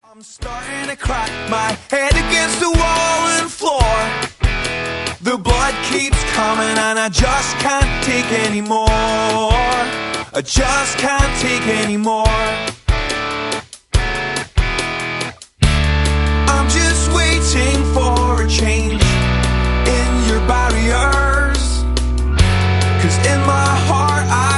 I'm starting to crack my head against the wall and floor. The blood keeps coming and I just can't take anymore. I just can't take anymore. I'm just waiting for a change in your barriers. 'Cause in my heart I